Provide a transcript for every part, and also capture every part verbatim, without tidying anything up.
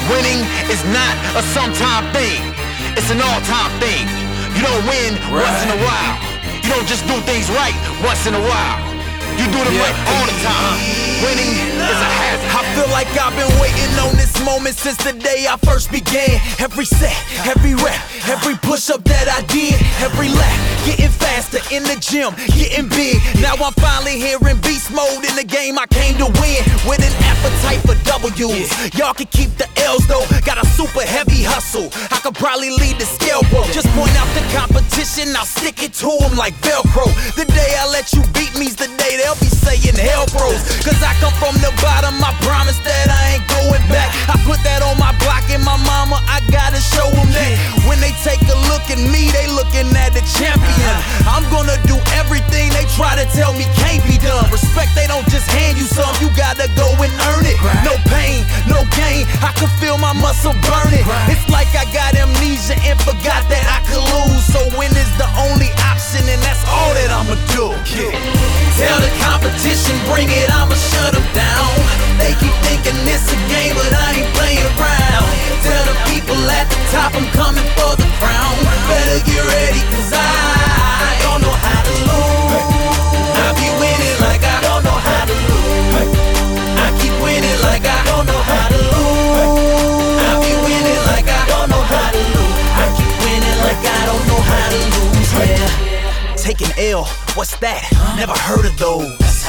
Winning is not a sometime thing, it's an all-time thing. You don't win right. once in a while. You don't just do things right once in a while. You do them yeah. right all the time. Winning is a habit. I feel like I've been waiting on this moment since the day I first began. Every set, every rep, every push-up that I did, every lap, getting faster in the gym, getting big. Now I'm finally here in beast mode in the game I came to win, with an appetite for W's. Y'all can keep the L's though, got a super heavy hustle. I could probably lead the scale, bro. Just point out the competition, I'll stick it to them like Velcro. The day I let you beat me's the day they'll be saying hell bros. Cause I come from the bottom, I promise that I ain't going back. I put that on my block and my mama, I gotta show them that. When they take a look at me, they looking at the champion. I'm gonna do everything they try to tell me can't be done. Respect, they don't just hand you some, you gotta go and earn it. No pain, no gain, I can feel my muscle burning. It's like I got amnesia and forgot that I could lose. So win is the only option and that's all that I'ma do. Tell the competition, bring it, I'ma shut them down. They keep thinking it's a game, but I ain't playing around. Tell the people at the top I'm coming for the crown. Better get ready, cause I don't know how to lose. I be winning like I don't know how to lose. I keep winning like I don't know how to lose. I be winning like I don't know how to lose. I keep winning like I don't know how to lose. Yeah. Take an L, what's that? Never heard of those.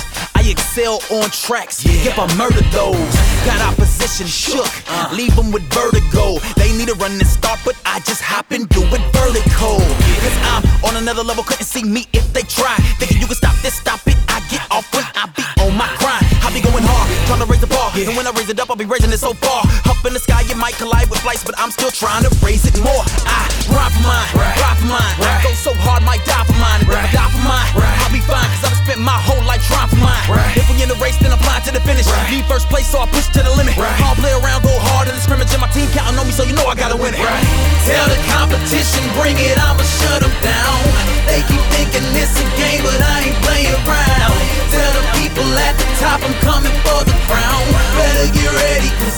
I excel on tracks, yeah. If I murder those. Got opposition shook, uh. leave them with vertigo. They need a running start, but I just hop and do it vertical. Cause I'm on another level, couldn't see me if they try. Thinking you can stop this, stop it, I get off when I be on my grind. I be going hard, trying to raise the bar, yeah. And when I raise it up, I'll be raising it so far. Up in the sky, it might collide with flights, but I'm still trying to raise it more. I ride for mine, right. ride for mine, right. I go so hard, might die for mine. Right. If I die for mine, right. I'll be fine, cause I've spent my whole life trying for mine. Right. If we in the race, then I'm flying to the finish. Right. Need first place, so I push to the limit. Right. I'll play around, go hard in the scrimmage, and my team counting on me, so you know I gotta win it. Right. Tell the competition, bring it, I'ma shut them down. They keep thinking it's a game, but I ain't playing around. Tell the people at the top I'm coming for the crown. Better get ready, cause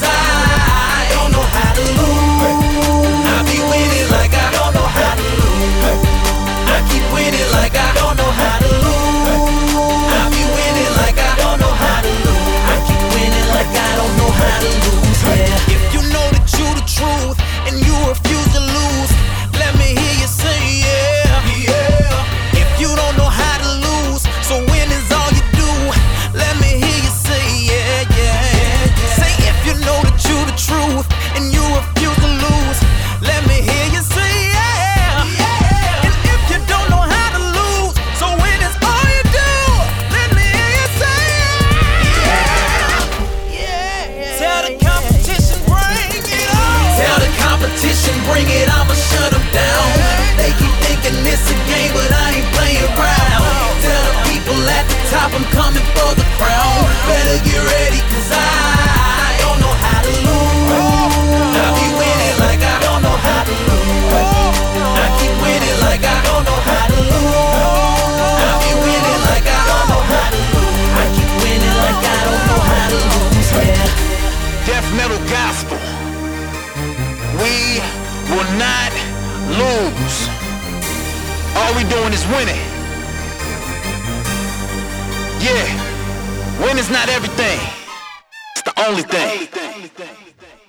I don't know how to lose. I be winning like I don't know how to lose. I keep winning like I don't know how to lose. I be winning like I don't know how to lose. I keep winning like I don't know how to lose. Yeah. If you know that you the truth and you refuse to lose, let me hear you say yeah. Yeah. If you don't know how to lose, so win is all you do, let me hear you say yeah, yeah, yeah. Say if you know that you the truth and you refuse to lose, let me hear you say yeah. Yeah. And if you don't know how to lose, so win is all you do, let me hear you say yeah. Yeah. Tell the competition, bring it on. Tell the competition, bring it, I'ma shut them down. They keep thinking it's a game, but I ain't playing around. Tell the people at the top I'm coming for the crown. Better get ready, cause I don't know how to lose. I be winning like I don't know how to lose. I keep winning like I don't know how to lose. I be winning like I don't know how to lose. I keep winning like I don't know how to lose. Yeah. Death metal gospel. We will not lose. All we doing is winning. Yeah, winning's not everything. It's the only thing.